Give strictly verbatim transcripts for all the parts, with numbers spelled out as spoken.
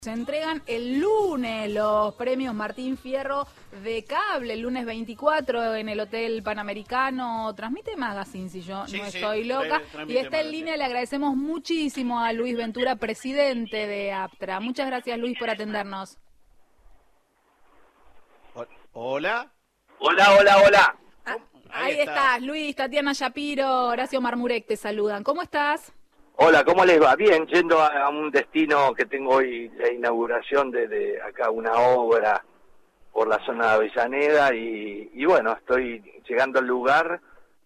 Se entregan el lunes los premios Martín Fierro de cable, el lunes veinticuatro en el Hotel Panamericano. Transmite Magazine, si yo sí, no sí, estoy loca. Y está en línea, le agradecemos muchísimo a Luis Ventura, presidente de APTRA. Muchas gracias, Luis, por atendernos. Hola. Hola, hola, hola. Ah, ahí, ahí está. estás, Luis, Tatiana Shapiro, Horacio Marmurek te saludan. ¿Cómo estás? Hola, ¿cómo les va? Bien, yendo a, a un destino que tengo hoy, la inauguración de, de acá una obra por la zona de Avellaneda y, y bueno, estoy llegando al lugar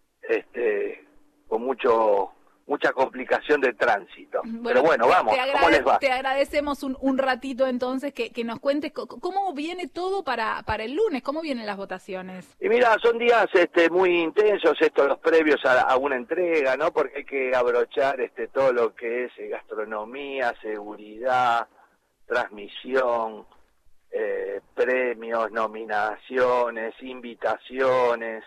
este, con mucho mucha complicación de tránsito. Bueno, Pero bueno, vamos, ¿cómo les va? Te agradecemos un, un ratito entonces que, que nos cuentes cómo viene todo para, para el lunes, cómo vienen las votaciones. Y mira, son días este, muy intensos estos, los previos a, a una entrega, ¿no? Porque hay que abrochar este, todo lo que es eh, gastronomía, seguridad, transmisión, eh, premios, nominaciones, invitaciones.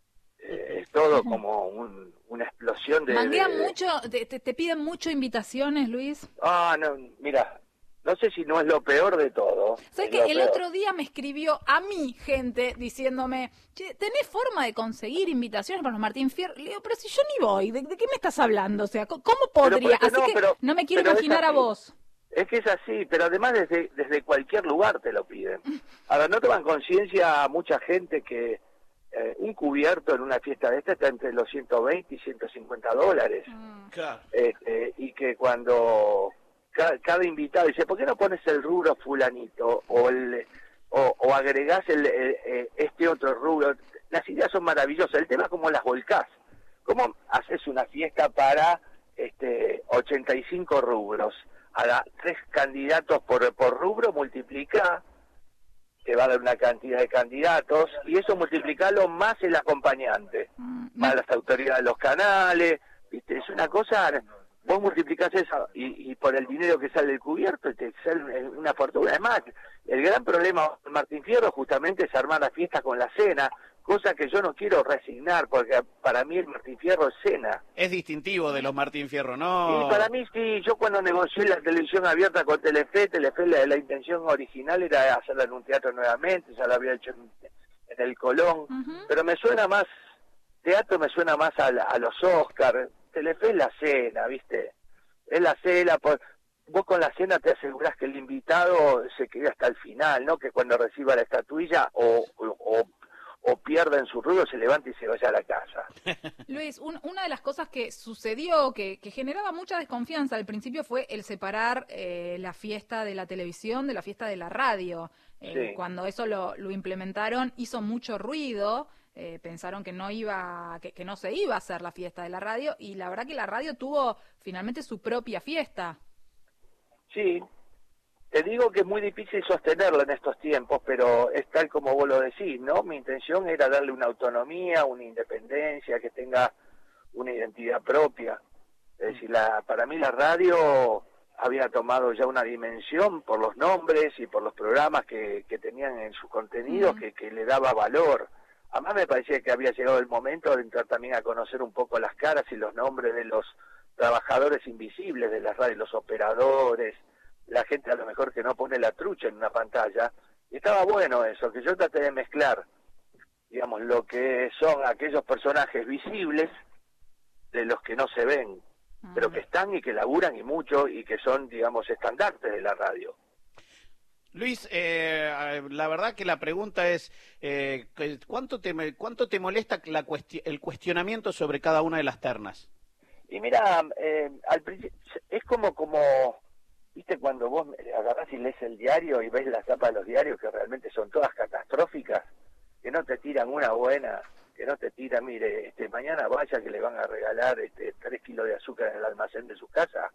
Eh, es todo como un, una explosión de... ¿Manguean de... mucho? Te, te, ¿Te piden mucho invitaciones, Luis? Ah, no, mira, no sé si no es lo peor de todo. ¿Sabes que el peor. Otro día me escribió a mí gente diciéndome, che, ¿tenés forma de conseguir invitaciones para los Martín Fierro? Le digo, pero si yo ni voy, ¿de, de qué me estás hablando? O sea, ¿cómo podría? Así no, que pero, no me quiero imaginar a vos. Es que es así, pero además desde, desde cualquier lugar te lo piden. Ahora, no toman conciencia mucha gente que eh, un cubierto en una fiesta de esta está entre los ciento veinte y ciento cincuenta dólares. Mm. Claro. Este, y que cuando cada, cada invitado dice, ¿por qué no pones el rubro fulanito? O el o, o agregás el, el, el, este otro rubro. Las ideas son maravillosas. El tema es cómo las volcás. ¿Cómo haces una fiesta para este ochenta y cinco rubros? A la, tres candidatos por, por rubro, multiplica, te va a dar una cantidad de candidatos, y eso multiplicarlo más el acompañante, mm, más las autoridades de los canales, ¿viste? Es una cosa, vos multiplicás eso, y, y por el dinero que sale del cubierto, te sale una fortuna. Además, el gran problema de Martín Fierro justamente es armar la fiesta con la cena, cosa que yo no quiero resignar, porque para mí el Martín Fierro es cena. Es distintivo de los Martín Fierro, ¿no? Y para mí sí, yo cuando negocié la televisión abierta con Telefe, Telefe la, la intención original era hacerla en un teatro nuevamente, ya la había hecho en, en el Colón, uh-huh. Pero me suena más, teatro me suena más a, la, a los Oscars, Telefe es la cena, ¿viste? Es la cena, por, vos con la cena te asegurás que el invitado se quede hasta el final, ¿no? Que cuando reciba la estatuilla o... o, o o pierda en su ruido, se levanta y se vaya a la casa. Luis, un, una de las cosas que sucedió, que, que generaba mucha desconfianza al principio, fue el separar eh, la fiesta de la televisión de la fiesta de la radio. Eh, sí. Cuando eso lo, lo implementaron, hizo mucho ruido, eh, pensaron que no iba, que, que no se iba a hacer la fiesta de la radio, y la verdad que la radio tuvo finalmente su propia fiesta. Sí. Te digo que es muy difícil sostenerlo en estos tiempos, pero es tal como vos lo decís, ¿no? Mi intención era darle una autonomía, una independencia, que tenga una identidad propia. Es decir, la, para mí la radio había tomado ya una dimensión por los nombres y por los programas que, que tenían en sus contenidos, uh-huh. que, que le daba valor. Además me parecía que había llegado el momento de entrar también a conocer un poco las caras y los nombres de los trabajadores invisibles de las radios, los operadores, la gente a lo mejor que no pone la trucha en una pantalla, y estaba bueno eso, que yo traté de mezclar, digamos, lo que son aquellos personajes visibles de los que no se ven, uh-huh. pero que están y que laburan y mucho, y que son, digamos, estandartes de la radio. Luis, eh, la verdad que la pregunta es, eh, ¿cuánto te cuánto te molesta la cuesti- el cuestionamiento sobre cada una de las ternas? Y mira, eh, al principio, es como como... ¿Viste cuando vos agarrás y lees el diario y ves las tapas de los diarios que realmente son todas catastróficas? Que no te tiran una buena, que no te tiran, mire, este mañana vaya que le van a regalar este tres kilos de azúcar en el almacén de su casa.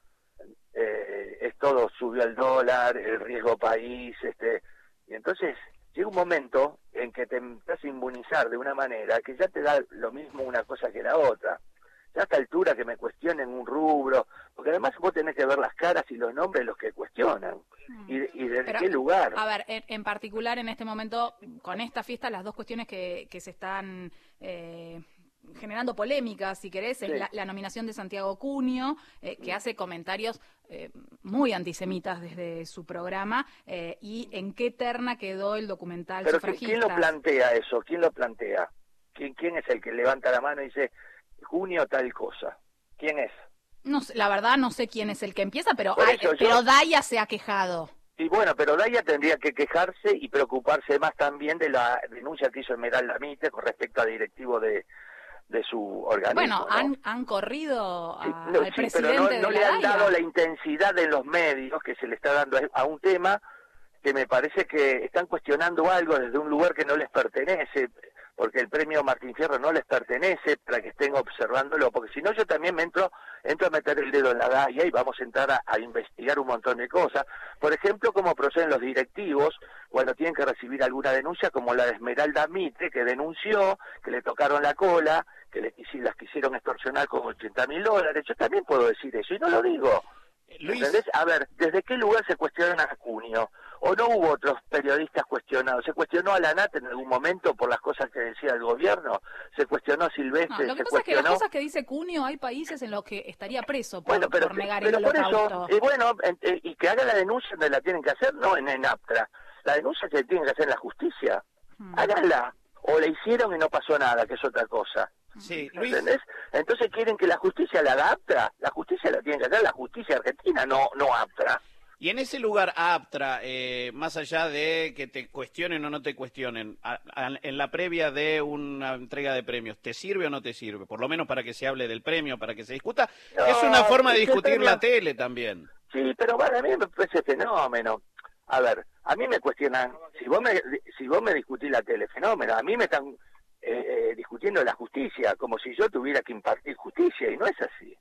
Eh, es todo, subió el dólar, el riesgo país, este y entonces llega un momento en que te empezás a inmunizar de una manera que ya te da lo mismo una cosa que la otra. Ya a esta altura que me cuestionen un rubro, porque además vos tenés que ver las caras y los nombres de los que cuestionan, mm. y, y desde Pero, qué lugar. A ver, en, en particular en este momento, con esta fiesta, las dos cuestiones que, que se están eh, generando polémicas, si querés, es sí. la, la nominación de Santiago Cunio, eh, que hace comentarios eh, muy antisemitas desde su programa, eh, y en qué terna quedó el documental Pero Sufragistas. ¿quién lo plantea eso? ¿Quién lo plantea? ¿Quién, quién es el que levanta la mano y dice, Junio tal cosa? ¿Quién es? No sé, la verdad no sé quién es el que empieza, pero, Por hay, eso yo- pero Daya se ha quejado. Y bueno, pero Daya tendría que quejarse y preocuparse más también de la denuncia que hizo Esmeralda Mitre con respecto a directivo de, de su organismo. Bueno, ¿no? han, han corrido a, Sí, no, al sí, presidente pero no, de no la le han Daya. dado la intensidad en los medios que se le está dando a, a un tema que me parece que están cuestionando algo desde un lugar que no les pertenece, porque el premio Martín Fierro no les pertenece para que estén observándolo, porque si no yo también me entro, entro a meter el dedo en la Daya y vamos a entrar a, a investigar un montón de cosas. Por ejemplo, cómo proceden los directivos cuando tienen que recibir alguna denuncia, como la de Esmeralda Mitre, que denunció, que le tocaron la cola, que le, las quisieron extorsionar con ochenta mil dólares. Yo también puedo decir eso, y no lo digo. Luis. ¿Entendés? A ver, ¿desde qué lugar se cuestionan a Cunio? ¿O no hubo otros periodistas cuestionados? ¿Se cuestionó a la N A T en algún momento por las cosas que decía el gobierno? ¿Se cuestionó a Silvestre? No, lo que ¿Se pasa es que las cuestionó? cosas que dice Cunio, hay países en los que estaría preso por, Bueno, pero, por negar pero el por holocausto. eso, y bueno, en- eh, y que haga la denuncia donde la tienen que hacer, no en ENAPTRA. La denuncia se tiene que hacer en la justicia. Hmm. Háganla. O la hicieron y no pasó nada, que es otra cosa. Sí, Luis. ¿Entendés? Entonces quieren que la justicia la haga APTRA. La justicia la tiene que hacer la justicia argentina, no, no APTRA. Y en ese lugar, APTRA, eh, más allá de que te cuestionen o no te cuestionen, a, a, en la previa de una entrega de premios, ¿te sirve o no te sirve? Por lo menos para que se hable del premio, para que se discuta. No, es una forma de es que el discutir premio- la tele también. Sí, pero bueno, a mí me parece fenómeno. A ver, a mí me cuestionan, si vos me, si vos me discutís la tele, fenómeno, a mí me están eh, eh, discutiendo la justicia, como si yo tuviera que impartir justicia, y no es así.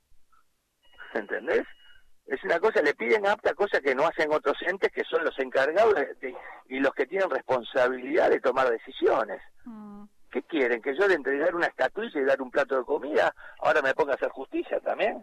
¿Entendés? Es una cosa, le piden apta cosa que no hacen otros entes que son los encargados de, de- y los que tienen responsabilidad de tomar decisiones. Hmm. ¿Qué quieren? ¿Que yo de entregar una estatuilla y dar un plato de comida, ahora me ponga a hacer justicia también?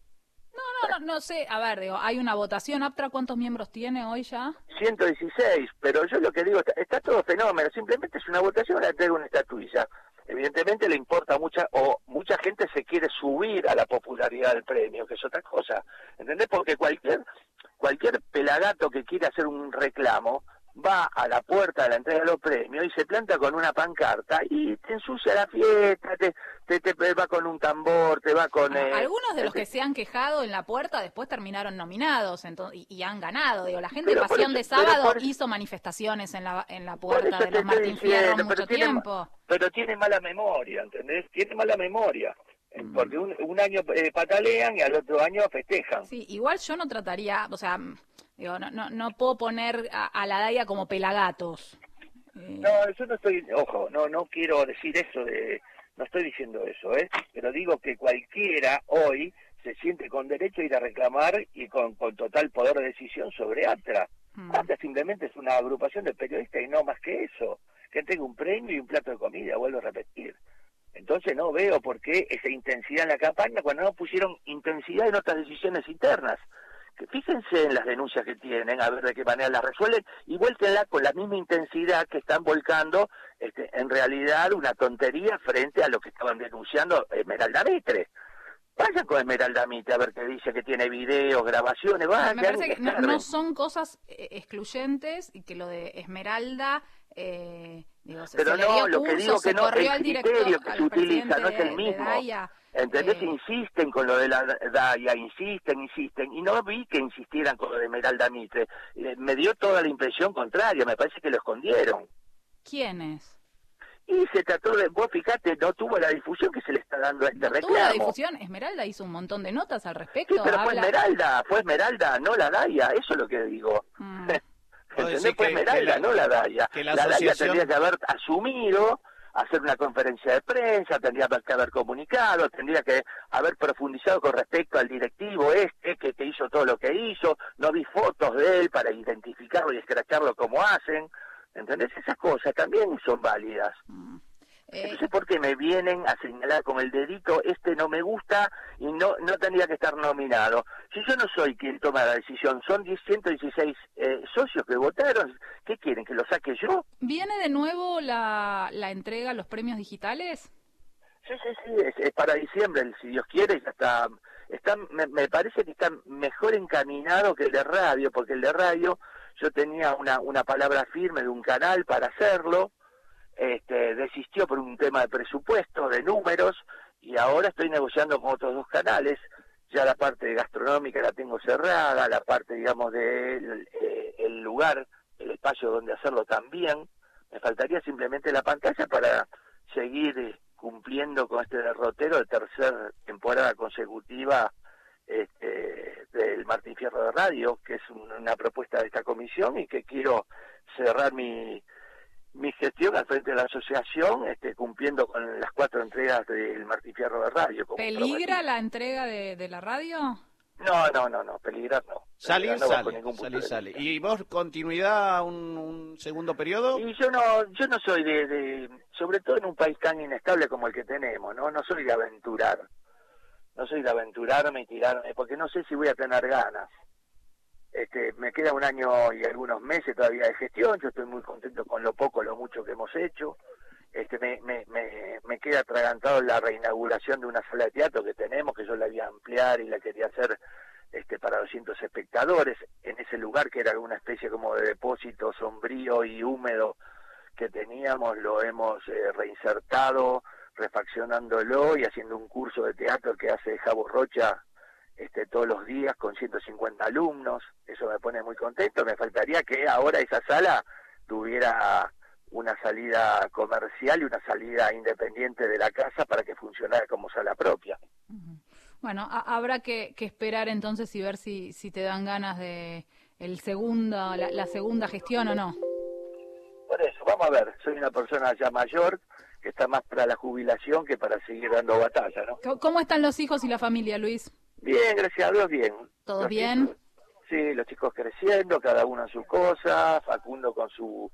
No, no, no, no sé, a ver, digo, hay una votación. APTRA, ¿cuántos miembros tiene hoy ya? ciento dieciséis, pero yo lo que digo, está, está todo fenómeno, simplemente es una votación para entregar una estatuilla. Evidentemente le importa mucha, o mucha gente se quiere subir a la popularidad del premio, que es otra cosa, ¿entendés? Porque cualquier, cualquier pelagato que quiera hacer un reclamo, va a la puerta de la entrega de los premios y se planta con una pancarta y te ensucia la fiesta, te, te, te va con un tambor, te va con... Ah, eh, algunos de los este- que se han quejado en la puerta después terminaron nominados ento- y, y han ganado. Digo, la gente Pero de por Pasión eso- de pero Sábado por- hizo manifestaciones en la en la Por puerta eso de te los estoy Martín Fierro diciendo, mucho pero tiene, tiempo. pero tiene mala memoria, ¿entendés? Tiene mala memoria, eh, Mm. porque un, un año eh, patalean y al otro año festejan. Sí, igual yo no trataría, o sea, mm, digo, no, no, no puedo poner a, a la Daya como pelagatos. Eh, No, yo no estoy, ojo, no no quiero decir eso de, no estoy diciendo eso, ¿eh? Pero digo que cualquiera hoy se siente con derecho a ir a reclamar y con, con total poder de decisión sobre ATRA. mm. ATRA simplemente es una agrupación de periodistas y no más que eso, que tenga un premio y un plato de comida, vuelvo a repetir. Entonces no veo por qué esa intensidad en la campaña cuando no pusieron intensidad en otras decisiones internas. Que fíjense en las denuncias que tienen, a ver de qué manera las resuelven, y vuélquenla con la misma intensidad que están volcando este, en realidad una tontería frente a lo que estaban denunciando Esmeralda Mitre. Vayan con Esmeralda Mitre a ver qué dice, que tiene videos, grabaciones, vayan. Me parece que no, observen. no son cosas eh, excluyentes y que lo de Esmeralda, eh, digo, se, Pero se le no, dio lo que curso, digo que se no, corrió el al director, criterio que al se utiliza presidente no es el de- mismo. de Daya. ¿Entendés? Eh, Insisten con lo de la Daya, insisten, insisten, y no vi que insistieran con lo de Esmeralda Mitre. Eh, me dio toda la impresión contraria, me parece que lo escondieron. ¿Quiénes? Y se trató de, vos fíjate, no tuvo la difusión que se le está dando a este ¿No reclamo. tuvo la difusión? Esmeralda hizo un montón de notas al respecto. Sí, pero fue habla- Esmeralda, fue Esmeralda, no la Daya, eso es lo que digo. Mm. Vos ¿Entendés? decís Fue que- Esmeralda, que la- no la Daya. que la La Daya asociación- tendría que haber asumido, hacer una conferencia de prensa, tendría que haber comunicado, tendría que haber profundizado con respecto al directivo este que, que hizo todo lo que hizo, no vi fotos de él para identificarlo y escracharlo como hacen, ¿entendés? Esas cosas también son válidas. Mm. Eh, Entonces, ¿por qué me vienen a señalar con el dedito, este no me gusta y no no tendría que estar nominado? Si yo no soy quien toma la decisión, son ciento dieciséis eh, socios que votaron, ¿qué quieren, que lo saque yo? ¿Viene de nuevo la, la entrega, los premios digitales? Sí, sí, sí, es, es para diciembre, si Dios quiere, ya está, está me, me parece que está mejor encaminado que el de radio, porque el de radio yo tenía una, una palabra firme de un canal para hacerlo, este, desistió por un tema de presupuesto, de números, y ahora estoy negociando con otros dos canales, ya la parte gastronómica la tengo cerrada, la parte, digamos, del de el lugar, el espacio donde hacerlo también, me faltaría simplemente la pantalla para seguir cumpliendo con este derrotero de tercera temporada consecutiva este, del Martín Fierro de Radio, que es un, una propuesta de esta comisión y que quiero cerrar mi mi gestión al frente de la asociación este, cumpliendo con las cuatro entregas del Martín Fierro de Radio. ¿Peligra la entrega de, de la radio? No, no, no, no, peligrar no. Salir, no sale, salir, sale. ¿Y vos continuidad un, un segundo periodo? Y yo no, yo no soy de, de, sobre todo en un país tan inestable como el que tenemos, ¿no? No soy de aventurar, no soy de aventurarme y tirarme, porque no sé si voy a tener ganas. Este, me queda un año y algunos meses todavía de gestión, yo estoy muy contento con lo poco, lo mucho que hemos hecho. Este, me, me, me, me queda atragantado la reinauguración de una sala de teatro que tenemos, que yo la voy a ampliar y la quería hacer este, para doscientos espectadores, en ese lugar que era una especie como de depósito sombrío y húmedo que teníamos, lo hemos eh, reinsertado, refaccionándolo y haciendo un curso de teatro que hace Javo Rocha este, todos los días con ciento cincuenta alumnos, eso me pone muy contento. Me faltaría que ahora esa sala tuviera una salida comercial y una salida independiente de la casa para que funcionara como sala propia. Bueno, a habrá que, que esperar entonces y ver si, si te dan ganas de el segundo, la, la segunda gestión o no. Por eso, vamos a ver, soy una persona ya mayor que está más para la jubilación que para seguir dando batalla, ¿no? ¿Cómo están los hijos y la familia, Luis? Bien, gracias a Dios, bien. ¿Todo los bien? Chicos, sí, los chicos creciendo, cada uno en su cosa, Facundo con su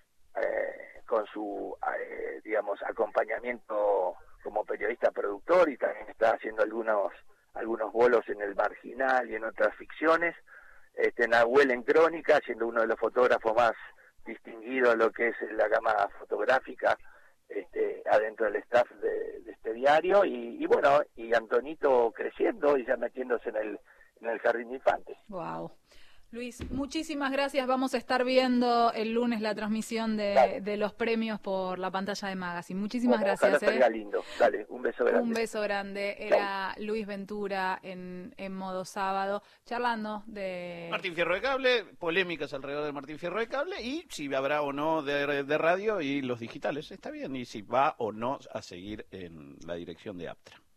eh, con su eh, digamos acompañamiento como periodista productor y también está haciendo algunos algunos bolos en El Marginal y en otras ficciones. Este, Nahuel en Crónica, siendo uno de los fotógrafos más distinguidos de lo que es la gama fotográfica este, adentro del staff de, de este diario y, y bueno, y Antonito creciendo y ya metiéndose en el en el jardín de infantes. Wow. Luis, muchísimas gracias. Vamos a estar viendo el lunes la transmisión de, de los premios por la pantalla de Magazine. Muchísimas bueno, gracias. Ojalá salga lindo. Dale, un beso grande. Un beso grande. Era Luis Ventura en, en Modo Sábado, charlando de... Martín Fierro de Cable, polémicas alrededor de Martín Fierro de Cable y si habrá o no de, de radio y los digitales. Está bien. Y si va o no a seguir en la dirección de Aptra.